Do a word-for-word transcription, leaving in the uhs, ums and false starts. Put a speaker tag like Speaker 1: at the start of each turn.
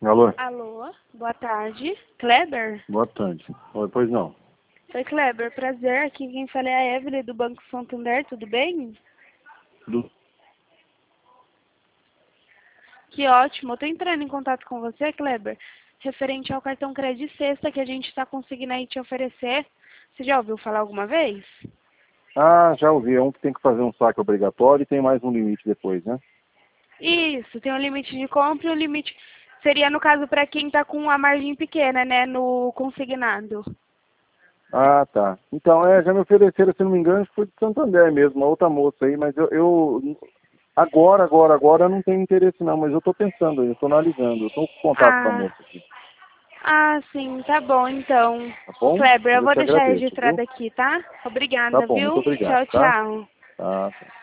Speaker 1: Alô?
Speaker 2: Alô, boa tarde. Kleber?
Speaker 1: Boa tarde. Oi, pois não.
Speaker 2: Oi, Kleber, prazer. Aqui quem fala é a Evelyn do Banco Santander, tudo bem?
Speaker 1: Do...
Speaker 2: Que ótimo. Eu tô entrando em contato com você, Kleber, referente ao cartão Crédito Sexta que a gente está conseguindo aí te oferecer. Você já ouviu falar alguma vez?
Speaker 1: Ah, já ouvi. É um que tem que fazer um saque obrigatório e tem mais um limite depois, né?
Speaker 2: Isso, tem um limite de compra e um limite... Seria, no caso, para quem tá com a margem pequena, né, no consignado.
Speaker 1: Ah, tá. Então, é, já me ofereceram, se não me engano, foi de Santander mesmo, uma outra moça aí, mas eu, eu agora, agora, agora eu não tenho interesse não, mas eu tô pensando, eu tô analisando, eu tô com contato com a
Speaker 2: Ah,
Speaker 1: moça aqui,
Speaker 2: ah, sim, tá bom, então.
Speaker 1: tá bom?
Speaker 2: Kleber, eu
Speaker 1: Eu
Speaker 2: vou
Speaker 1: te
Speaker 2: deixar
Speaker 1: agradeço, viu?
Speaker 2: registrado aqui, tá?
Speaker 1: Tá
Speaker 2: Obrigada,
Speaker 1: bom, muito
Speaker 2: viu?
Speaker 1: obrigado,
Speaker 2: Tchau,
Speaker 1: tá?
Speaker 2: tchau.
Speaker 1: Tá, tá.